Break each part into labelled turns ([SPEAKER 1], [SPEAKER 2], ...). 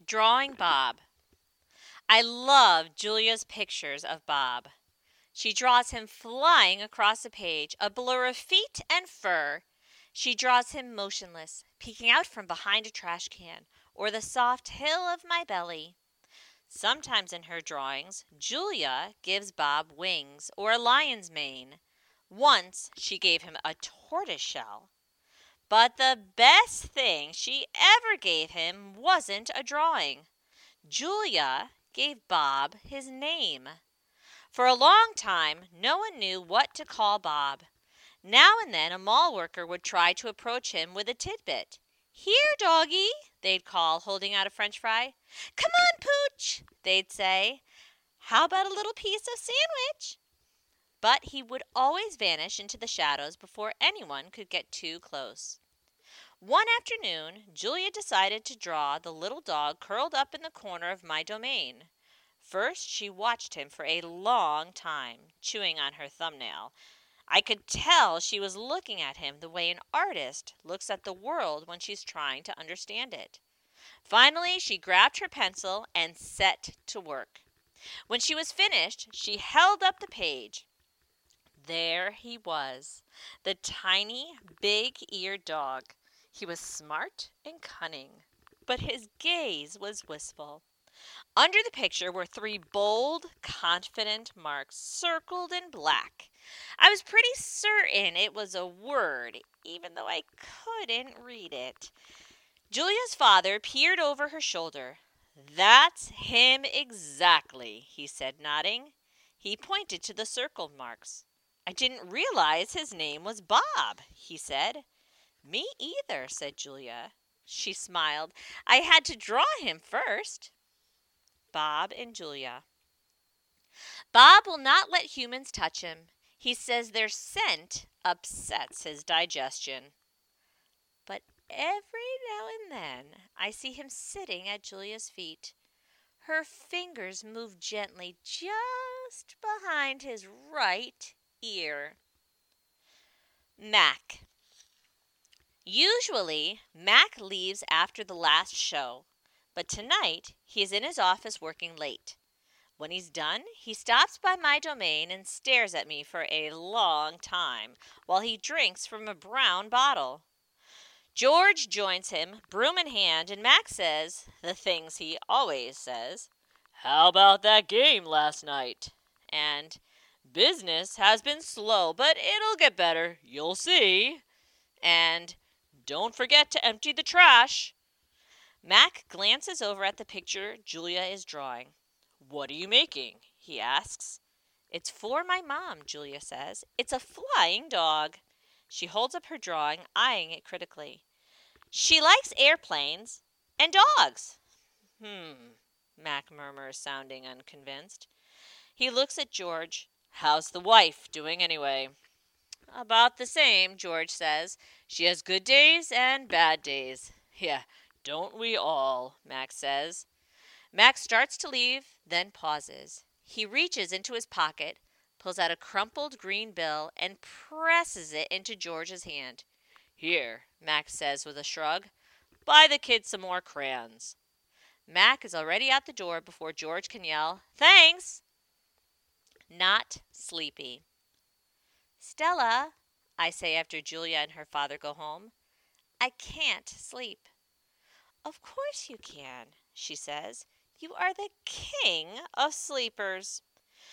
[SPEAKER 1] Drawing Bob. I love Julia's pictures of Bob. She draws him flying across a page, a blur of feet and fur. She draws him motionless, peeking out from behind a trash can, or the soft hill of my belly. Sometimes in her drawings, Julia gives Bob wings or a lion's mane. Once she gave him a tortoise shell. But the best thing she ever gave him wasn't a drawing. Julia gave Bob his name. For a long time, no one knew what to call Bob. Now and then a mall worker would try to approach him with a tidbit. "Here, doggie," they'd call, holding out a French fry. "Come on, Pooch," they'd say. "How about a little piece of sandwich?" But he would always vanish into the shadows before anyone could get too close. One afternoon, Julia decided to draw the little dog curled up in the corner of my domain. First, she watched him for a long time, chewing on her thumbnail. I could tell she was looking at him the way an artist looks at the world when she's trying to understand it. Finally, she grabbed her pencil and set to work. When she was finished, she held up the page. There he was, the tiny, big-eared dog. He was smart and cunning, but his gaze was wistful. Under the picture were 3 bold, confident marks circled in black. I was pretty certain it was a word, even though I couldn't read it. Julia's father peered over her shoulder. "That's him exactly," he said, nodding. He pointed to the circled marks. "I didn't realize his name was Bob," he said. "Me either," said Julia. She smiled. "I had to draw him first." Bob and Julia. Bob will not let humans touch him. He says their scent upsets his digestion. But every now and then I see him sitting at Julia's feet. Her fingers move gently just behind his right ear. Mac. Usually, Mac leaves after the last show, but tonight he is in his office working late. When he's done, he stops by my domain and stares at me for a long time while he drinks from a brown bottle. George joins him, broom in hand, and Mac says the things he always says. "How about that game last night?" And "Business has been slow, but it'll get better. You'll see." And "Don't forget to empty the trash." Mac glances over at the picture Julia is drawing. "What are you making?" he asks. "It's for my mom," Julia says. "It's a flying dog." She holds up her drawing, eyeing it critically. "She likes airplanes and dogs." Mac murmurs, sounding unconvinced. He looks at George. "How's the wife doing anyway?" "About the same," George says. "She has good days and bad days." "Yeah, don't we all?" Mac says. Mac starts to leave, then pauses. He reaches into his pocket, pulls out a crumpled green bill, and presses it into George's hand. "Here," Mac says with a shrug. "Buy the kids some more crayons." Mac is already out the door before George can yell, "Thanks!" Not sleepy. "Stella," I say after Julia and her father go home, "I can't sleep." "Of course you can," she says. "You are the king of sleepers."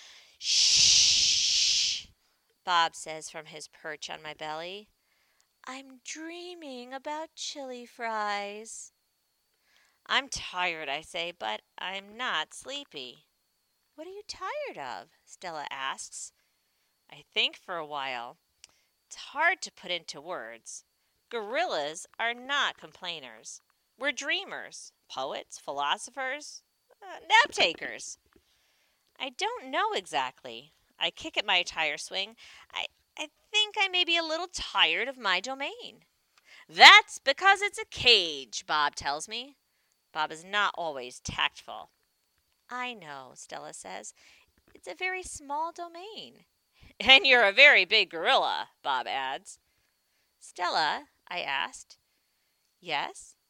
[SPEAKER 1] "Shh," Bob says from his perch on my belly. "I'm dreaming about chili fries." "I'm tired," I say, "but I'm not sleepy." "What are you tired of?" Stella asks. I think for a while. It's hard to put into words. Gorillas are not complainers. We're dreamers, poets, philosophers, nap takers. I don't know exactly. I kick at my tire swing. I think I may be a little tired of my domain. "That's because it's a cage," Bob tells me. Bob is not always tactful. "I know," Stella says. "It's a very small domain." "And you're a very big gorilla," Bob adds. "Stella," I asked. "Yes?"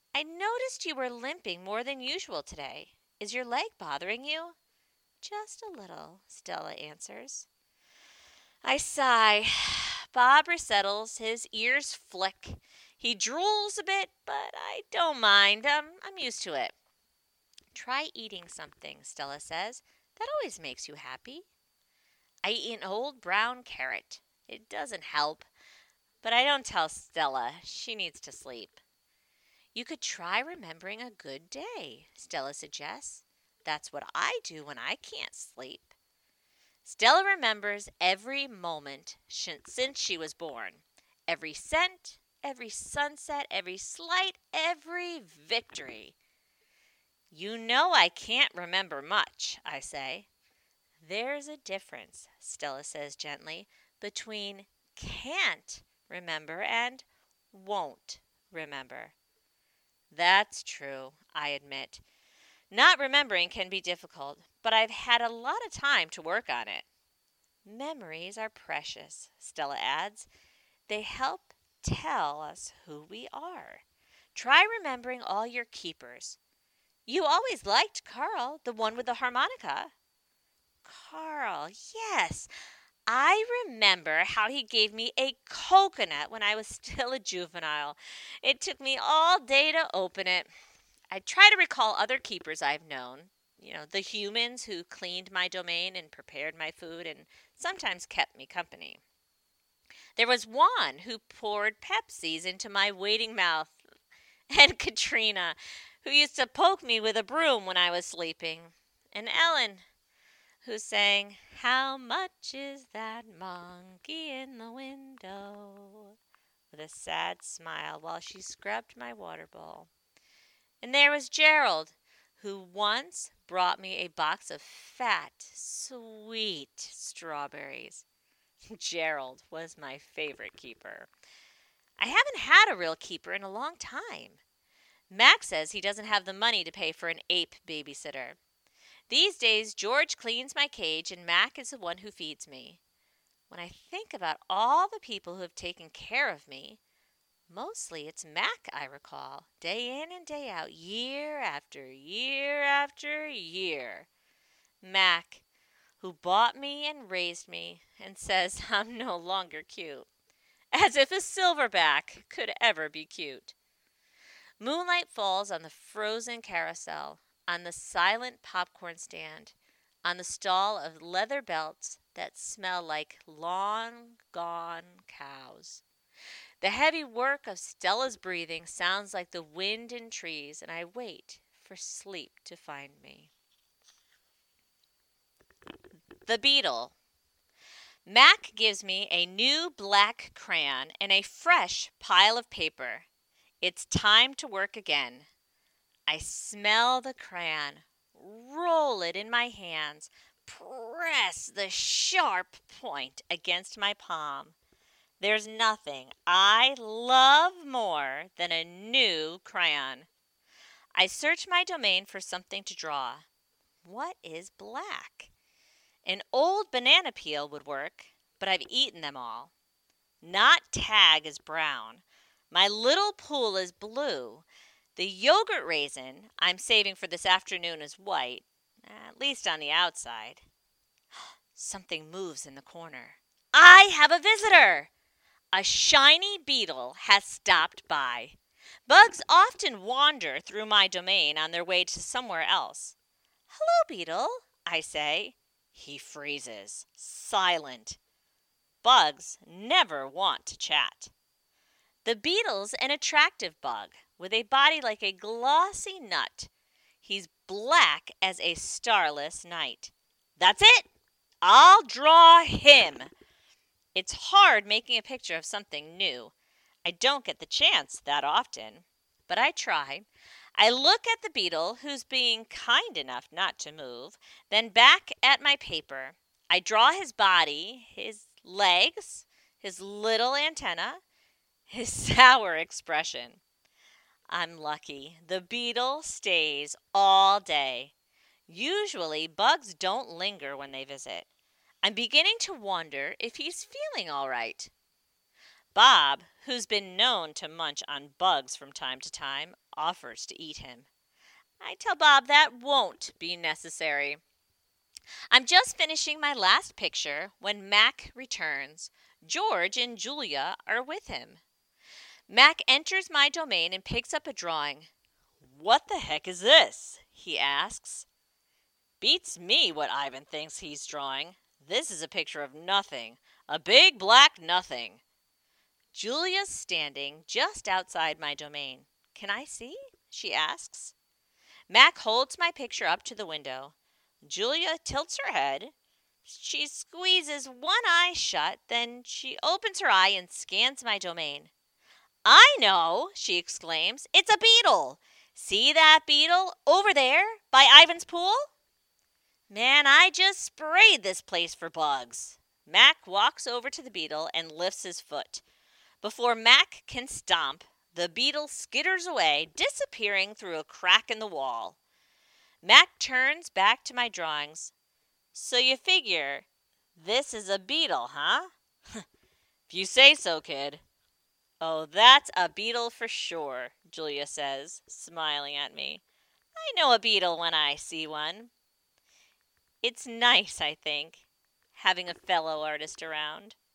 [SPEAKER 1] I noticed you were limping more than usual today. Is your leg bothering you? Just a little, Stella answers. I sigh. Bob resettles, his ears flick. He drools a bit, but I don't mind. I'm used to it. Try eating something, Stella says. That always makes you happy. I eat an old brown carrot. It doesn't help, but I don't tell Stella. She needs to sleep. You could try remembering a good day, Stella suggests. That's what I do when I can't sleep. Stella remembers every moment since she was born. Every scent, every sunset, every slight, every victory. You know I can't remember much, I say. There's a difference, Stella says gently, between can't remember and won't remember. That's true, I admit. Not remembering can be difficult, but I've had a lot of time to work on it. Memories are precious, Stella adds. They help tell us who we are. Try remembering all your keepers. You always liked Carl, the one with the harmonica. Carl, yes. I remember how he gave me a coconut when I was still a juvenile. It took me all day to open it. I try to recall other keepers I've known. The humans who cleaned my domain and prepared my food and sometimes kept me company. There was one who poured Pepsis into my waiting mouth, and Katrina, who used to poke me with a broom when I was sleeping, and Ellen, who sang, "How much is that monkey in the window?" with a sad smile while she scrubbed my water bowl. And there was Gerald, who once brought me a box of fat, sweet strawberries. Gerald was my favorite keeper. I haven't had a real keeper in a long time. Max says he doesn't have the money to pay for an ape babysitter. These days, George cleans my cage and Mac is the one who feeds me. When I think about all the people who have taken care of me, mostly it's Mac I recall, day in and day out, year after year after year. Mac, who bought me and raised me and says I'm no longer cute. As if a silverback could ever be cute. Moonlight falls on the frozen carousel, on the silent popcorn stand, on the stall of leather belts that smell like long gone cows. The heavy work of Stella's breathing sounds like the wind in trees, and I wait for sleep to find me. The Beetle. Mac gives me a new black crayon and a fresh pile of paper. It's time to work again. I smell the crayon, roll it in my hands, press the sharp point against my palm. There's nothing I love more than a new crayon. I search my domain for something to draw. What is black? An old banana peel would work, but I've eaten them all. Not Tag is brown. My little pool is blue. The yogurt raisin I'm saving for this afternoon is white, at least on the outside. Something moves in the corner. I have a visitor! A shiny beetle has stopped by. Bugs often wander through my domain on their way to somewhere else. "Hello, beetle," I say. He freezes, silent. Bugs never want to chat. The beetle's an attractive bug with a body like a glossy nut. He's black as a starless night. That's it! I'll draw him! It's hard making a picture of something new. I don't get the chance that often, but I try. I look at the beetle, who's being kind enough not to move, then back at my paper. I draw his body, his legs, his little antenna, his sour expression. I'm lucky. The beetle stays all day. Usually, bugs don't linger when they visit. I'm beginning to wonder if he's feeling all right. Bob, who's been known to munch on bugs from time to time, offers to eat him. I tell Bob that won't be necessary. I'm just finishing my last picture when Mac returns. George and Julia are with him. Mac enters my domain and picks up a drawing. "What the heck is this?" he asks. "Beats me what Ivan thinks he's drawing. This is a picture of nothing. A big black nothing." Julia's standing just outside my domain. "Can I see?" she asks. Mac holds my picture up to the window. Julia tilts her head. She squeezes one eye shut, then she opens her eye and scans my domain. "I know!" she exclaims. "It's a beetle! See that beetle over there by Ivan's pool? Man, I just sprayed this place for bugs." Mac walks over to the beetle and lifts his foot. Before Mac can stomp, the beetle skitters away, disappearing through a crack in the wall. Mac turns back to my drawings. "So you figure this is a beetle, huh?" "If you say so, kid." "Oh, that's a beetle for sure," Julia says, smiling at me. "I know a beetle when I see one." It's nice, I think, having a fellow artist around.